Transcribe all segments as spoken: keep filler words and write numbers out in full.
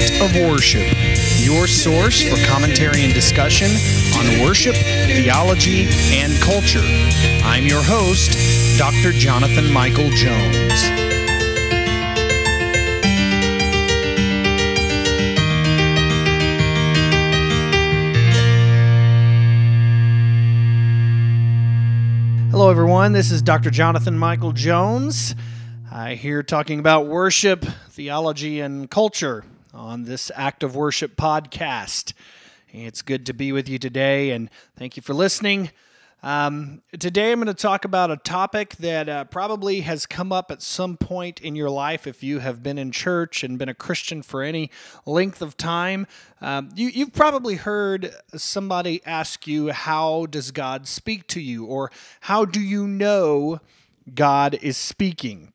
Act of Worship, your source for commentary and discussion on worship, theology, and culture. I'm your host, Doctor Jonathan Michael Jones. Hello, everyone. This is Doctor Jonathan Michael Jones. I here talking about worship, theology, and culture on this Act of Worship podcast. It's good to be with you today, and thank you for listening. Um, today, I'm going to talk about a topic that uh, probably has come up at some point in your life if you have been in church and been a Christian for any length of time. Um, you, you've probably heard somebody ask you, how does God speak to you? Or how do you know God is speaking?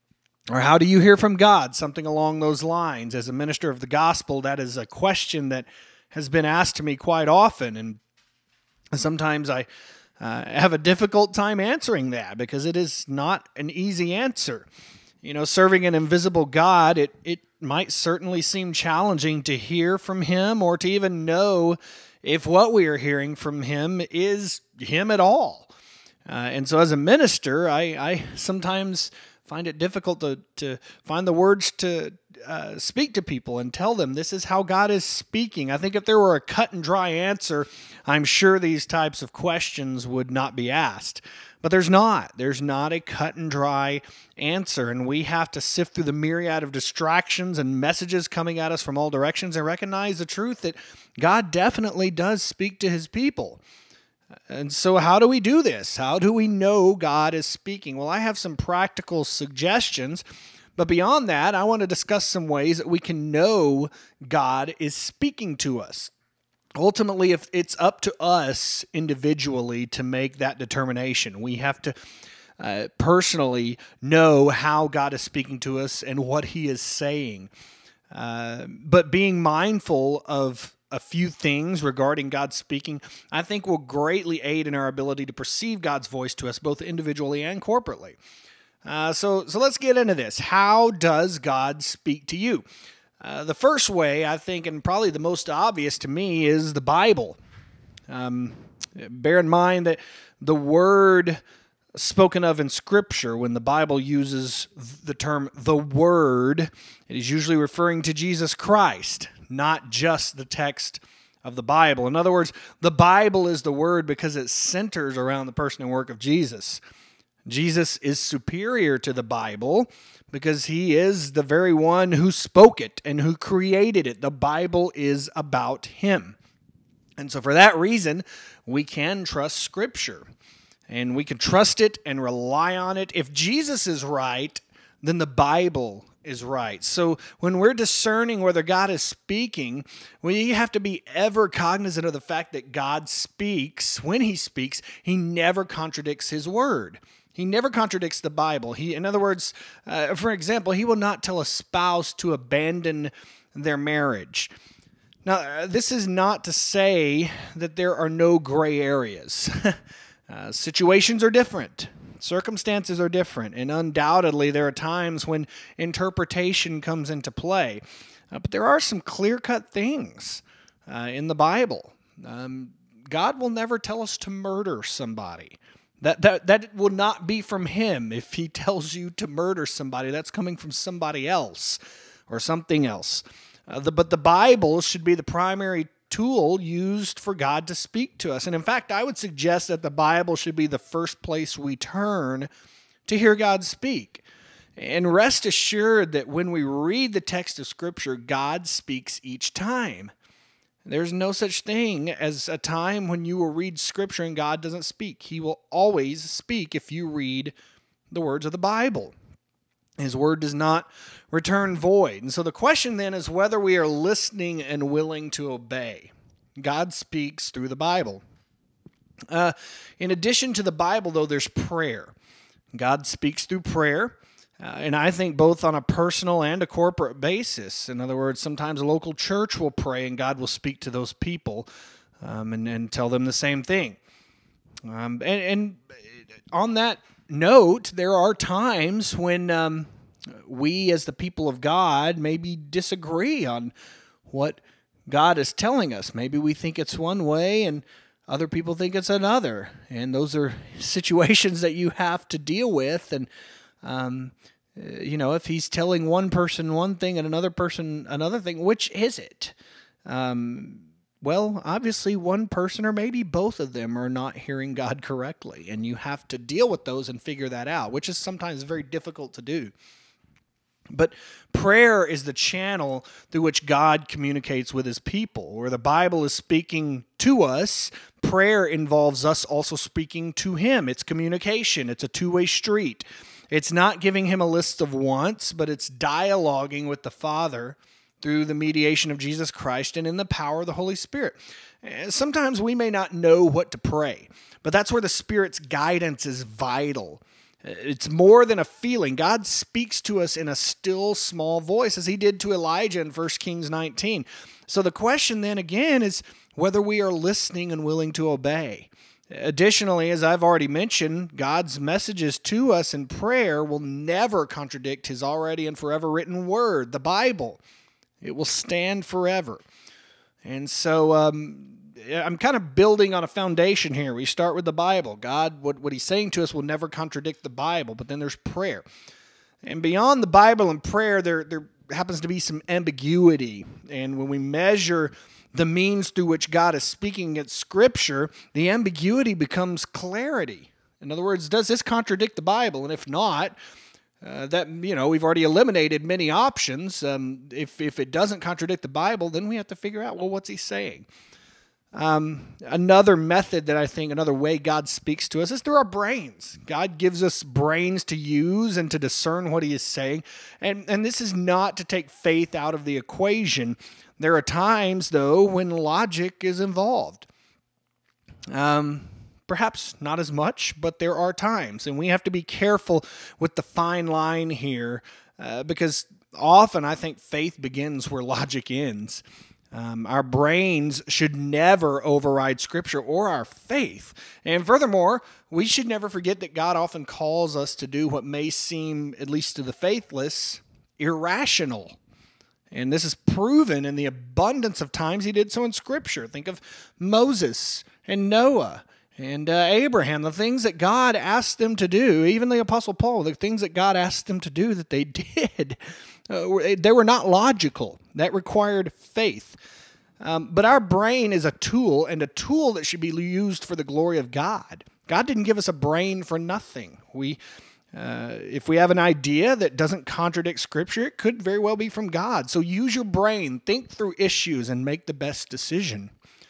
Or how do you hear from God? Something along those lines. As a minister of the gospel, that is a question that has been asked to me quite often. And sometimes I uh, have a difficult time answering that because it is not an easy answer. You know, serving an invisible God, it, it might certainly seem challenging to hear from Him or to even know if what we are hearing from Him is Him at all. Uh, and so as a minister, I, I sometimes find it difficult to, to find the words to uh, speak to people and tell them this is how God is speaking. I think if there were a cut and dry answer, I'm sure these types of questions would not be asked. But there's not. There's not a cut and dry answer, and we have to sift through the myriad of distractions and messages coming at us from all directions and recognize the truth that God definitely does speak to His people. And so how do we do this? How do we know God is speaking? Well, I have some practical suggestions, but beyond that, I want to discuss some ways that we can know God is speaking to us. Ultimately, if it's up to us individually to make that determination, we have to uh, personally know how God is speaking to us and what He is saying. Uh, but being mindful of a few things regarding God speaking, I think will greatly aid in our ability to perceive God's voice to us, both individually and corporately. Uh, so, so let's get into this. How does God speak to you? Uh, the first way, I think, and probably the most obvious to me, is the Bible. Um, bear in mind that the word spoken of in Scripture, when the Bible uses the term the Word, it is usually referring to Jesus Christ, not just the text of the Bible. In other words, the Bible is the Word because it centers around the person and work of Jesus. Jesus is superior to the Bible because He is the very one who spoke it and who created it. The Bible is about Him. And so for that reason, we can trust Scripture. And we can trust it and rely on it. If Jesus is right, then the Bible is right. So when we're discerning whether God is speaking, we have to be ever cognizant of the fact that God speaks. When He speaks, He never contradicts His word. He never contradicts the Bible. He, in other words, uh, for example, He will not tell a spouse to abandon their marriage. Now, uh, this is not to say that there are no gray areas. Uh, situations are different. Circumstances are different. And undoubtedly, there are times when interpretation comes into play. Uh, but there are some clear-cut things uh, in the Bible. Um, God will never tell us to murder somebody. That, that, that will not be from Him. If He tells you to murder somebody, that's coming from somebody else or something else. Uh, the, but the Bible should be the primary tool used for God to speak to us. And in fact, I would suggest that the Bible should be the first place we turn to hear God speak. And rest assured that when we read the text of Scripture, God speaks each time. There's no such thing as a time when you will read Scripture and God doesn't speak. He will always speak if you read the words of the Bible. His word does not return void. And so the question then is whether we are listening and willing to obey. God speaks through the Bible. Uh, in addition to the Bible, though, there's prayer. God speaks through prayer, uh, and I think both on a personal and a corporate basis. In other words, sometimes a local church will pray and God will speak to those people um, and, and tell them the same thing. Um, and, and on that note, there are times when um, we as the people of God maybe disagree on what God is telling us. Maybe we think it's one way and other people think it's another. And those are situations that you have to deal with. And, um, you know, if he's telling one person one thing and another person another thing, which is it? Um, well, obviously one person or maybe both of them are not hearing God correctly. And you have to deal with those and figure that out, which is sometimes very difficult to do. But prayer is the channel through which God communicates with his people. Where the Bible is speaking to us, prayer involves us also speaking to him. It's communication. It's a two-way street. It's not giving him a list of wants, but it's dialoguing with the Father through the mediation of Jesus Christ and in the power of the Holy Spirit. Sometimes we may not know what to pray, but that's where the Spirit's guidance is vital. It's more than a feeling. God speaks to us in a still small voice, as he did to Elijah in First Kings nineteen. So the question then again is whether we are listening and willing to obey. Additionally, as I've already mentioned, God's messages to us in prayer will never contradict his already and forever written word, the Bible. It will stand forever. And so um, I'm kind of building on a foundation here. We start with the Bible. God, what, what he's saying to us will never contradict the Bible, but then there's prayer. And beyond the Bible and prayer, there, there happens to be some ambiguity. And when we measure the means through which God is speaking at Scripture, the ambiguity becomes clarity. In other words, does this contradict the Bible? And if not, uh, that you know we've already eliminated many options. Um, if if it doesn't contradict the Bible, then we have to figure out, well, what's he saying? Um, another method that I think, another way God speaks to us is through our brains. God gives us brains to use and to discern what he is saying. And, and this is not to take faith out of the equation. There are times, though, when logic is involved. Um, perhaps not as much, but there are times. And we have to be careful with the fine line here uh, because often I think faith begins where logic ends. Um, our brains should never override Scripture or our faith. And furthermore, we should never forget that God often calls us to do what may seem, at least to the faithless, irrational. And this is proven in the abundance of times he did so in Scripture. Think of Moses and Noah and uh, Abraham, the things that God asked them to do, even the Apostle Paul, the things that God asked them to do that they did. Uh, they were not logical. That required faith. Um, but our brain is a tool, and a tool that should be used for the glory of God. God didn't give us a brain for nothing. We, uh, if we have an idea that doesn't contradict Scripture, it could very well be from God. So use your brain, think through issues, and make the best decision.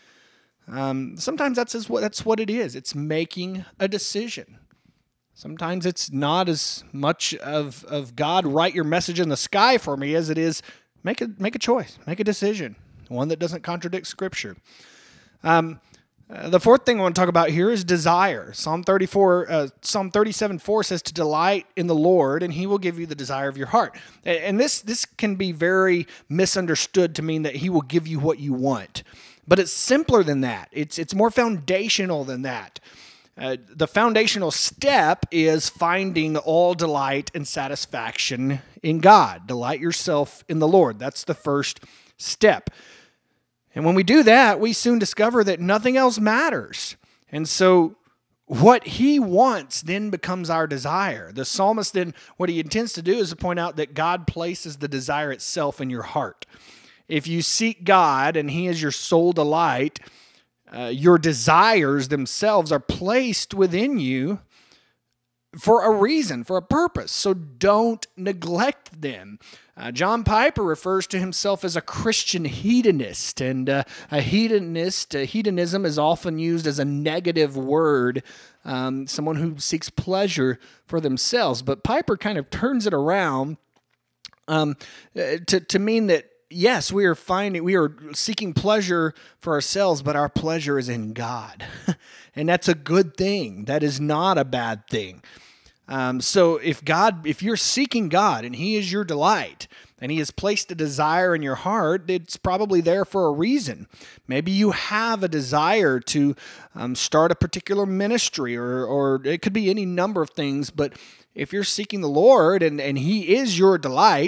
Um, sometimes that's as what that's what it is. It's making a decision. Sometimes it's not as much of, of God, write your message in the sky for me, as it is make a make a choice, make a decision, one that doesn't contradict Scripture. Um, uh, the fourth thing I want to talk about here is desire. Psalm thirty-four, uh, Psalm thirty-seven four says to delight in the Lord, and he will give you the desire of your heart. And this this can be very misunderstood to mean that he will give you what you want, but it's simpler than that. It's it's more foundational than that. Uh, the foundational step is finding all delight and satisfaction in God. Delight yourself in the Lord. That's the first step. And when we do that, we soon discover that nothing else matters. And so what he wants then becomes our desire. The psalmist then, what he intends to do is to point out that God places the desire itself in your heart. If you seek God and he is your sole delight, Uh, your desires themselves are placed within you for a reason, for a purpose. So don't neglect them. Uh, John Piper refers to himself as a Christian hedonist, and uh, a hedonist, uh, hedonism is often used as a negative word, um, someone who seeks pleasure for themselves. But Piper kind of turns it around um, to, to mean that yes, we are finding, we are seeking pleasure for ourselves, but our pleasure is in God. And that's a good thing. That is not a bad thing. Um, so if God, if you're seeking God and he is your delight and he has placed a desire in your heart, it's probably there for a reason. Maybe you have a desire to um, start a particular ministry, or, or it could be any number of things. But if you're seeking the Lord and, and he is your delight,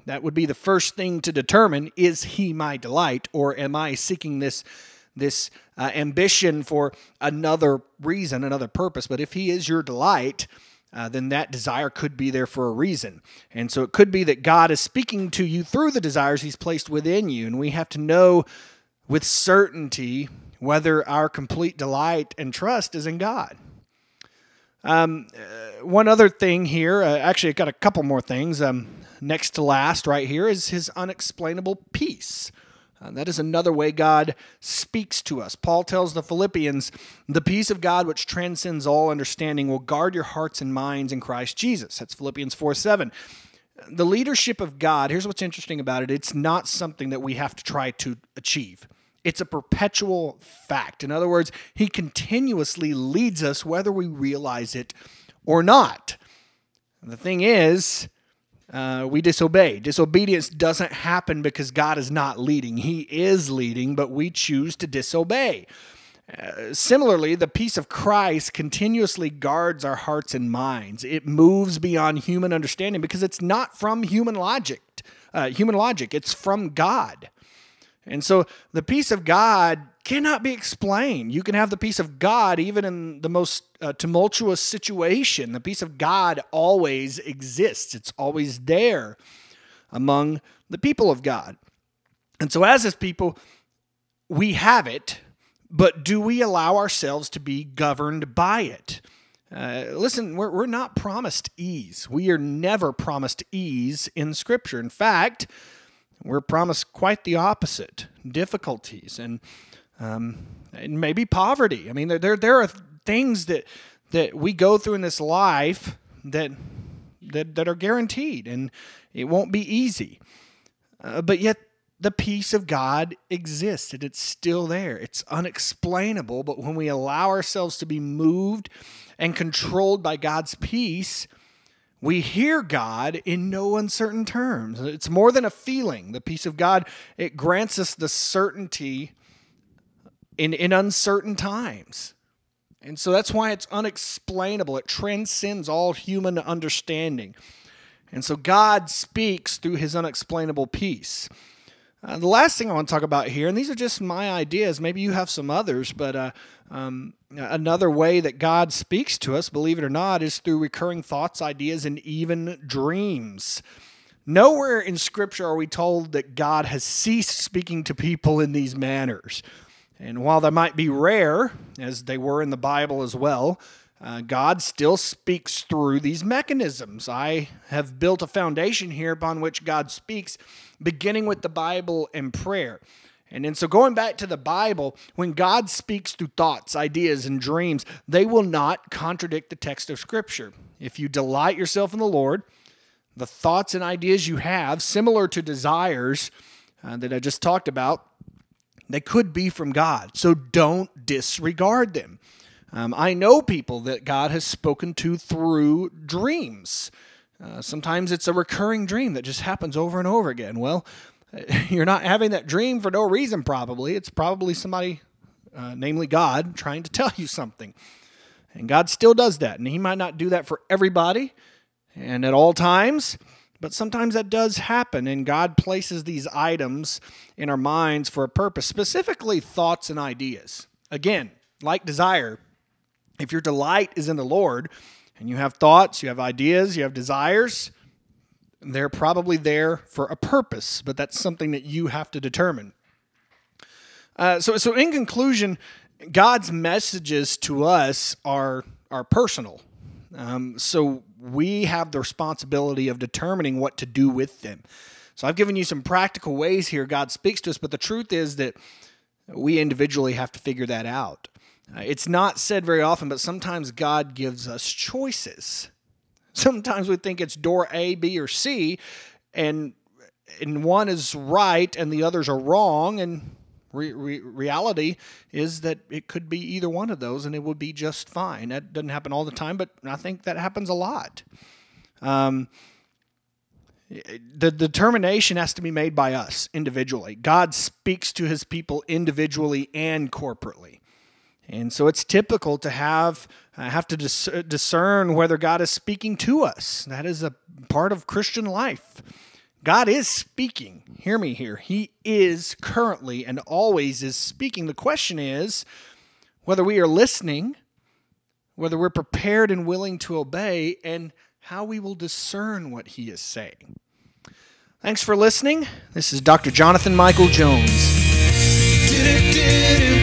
That would be the first thing to determine, is he my delight, or am I seeking this, this uh, ambition for another reason, another purpose? But if he is your delight, uh, then that desire could be there for a reason. And so it could be that God is speaking to you through the desires he's placed within you, and we have to know with certainty whether our complete delight and trust is in God. Um, uh, one other thing here, uh, actually I've got a couple more things. Um, next to last right here is his unexplainable peace. Uh, that is another way God speaks to us. Paul tells the Philippians, the peace of God which transcends all understanding will guard your hearts and minds in Christ Jesus. That's Philippians four seven. The leadership of God, here's what's interesting about it. It's not something that we have to try to achieve. It's a perpetual fact. In other words, he continuously leads us whether we realize it or not. The thing is, uh, we disobey. Disobedience doesn't happen because God is not leading. He is leading, but we choose to disobey. Uh, similarly, the peace of Christ continuously guards our hearts and minds. It moves beyond human understanding because it's not from human logic. Uh, human logic. It's from God. And so the peace of God cannot be explained. You can have the peace of God even in the most uh, tumultuous situation. The peace of God always exists. It's always there among the people of God. And so as his people, we have it, but do we allow ourselves to be governed by it? Uh, listen, we're, we're not promised ease. We are never promised ease in Scripture. In fact, we're promised quite the opposite, difficulties and, um, and maybe poverty. I mean, there, there there are things that that we go through in this life that that, that are guaranteed, and it won't be easy. Uh, but yet the peace of God exists, and it's still there. It's unexplainable, but when we allow ourselves to be moved and controlled by God's peace, we hear God in no uncertain terms. It's more than a feeling. The peace of God, it grants us the certainty in, in uncertain times. And so that's why it's unexplainable. It transcends all human understanding. And so God speaks through his unexplainable peace. Uh, the last thing I want to talk about here, and these are just my ideas, maybe you have some others, but uh, um, another way that God speaks to us, believe it or not, is through recurring thoughts, ideas, and even dreams. Nowhere in Scripture are we told that God has ceased speaking to people in these manners. And while that might be rare, as they were in the Bible as well, Uh, God still speaks through these mechanisms. I have built a foundation here upon which God speaks, beginning with the Bible and prayer. And then so going back to the Bible, when God speaks through thoughts, ideas, and dreams, they will not contradict the text of Scripture. If you delight yourself in the Lord, the thoughts and ideas you have, similar to desires uh, that I just talked about, they could be from God. So don't disregard them. Um, I know people that God has spoken to through dreams. Uh, sometimes it's a recurring dream that just happens over and over again. Well, you're not having that dream for no reason, probably. It's probably somebody, uh, namely God, trying to tell you something. And God still does that. And he might not do that for everybody and at all times, but sometimes that does happen. And God places these items in our minds for a purpose, specifically thoughts and ideas. Again, like desire, if your delight is in the Lord and you have thoughts, you have ideas, you have desires, they're probably there for a purpose, but that's something that you have to determine. Uh, so, so in conclusion, God's messages to us are, are personal. Um, so we have the responsibility of determining what to do with them. So I've given you some practical ways here God speaks to us, but the truth is that we individually have to figure that out. Uh, it's not said very often, but sometimes God gives us choices. Sometimes we think it's door A, B, or C, and and one is right and the others are wrong, and re- re- reality is that it could be either one of those, and it would be just fine. That doesn't happen all the time, but I think that happens a lot. Um, the determination has to be made by us individually. God speaks to his people individually and corporately. And so it's typical to have uh, have to dis- discern whether God is speaking to us. That is a part of Christian life. God is speaking. Hear me here. He is currently and always is speaking. The question is whether we are listening, whether we're prepared and willing to obey, and how we will discern what He is saying. Thanks for listening. This is Doctor Jonathan Michael Jones.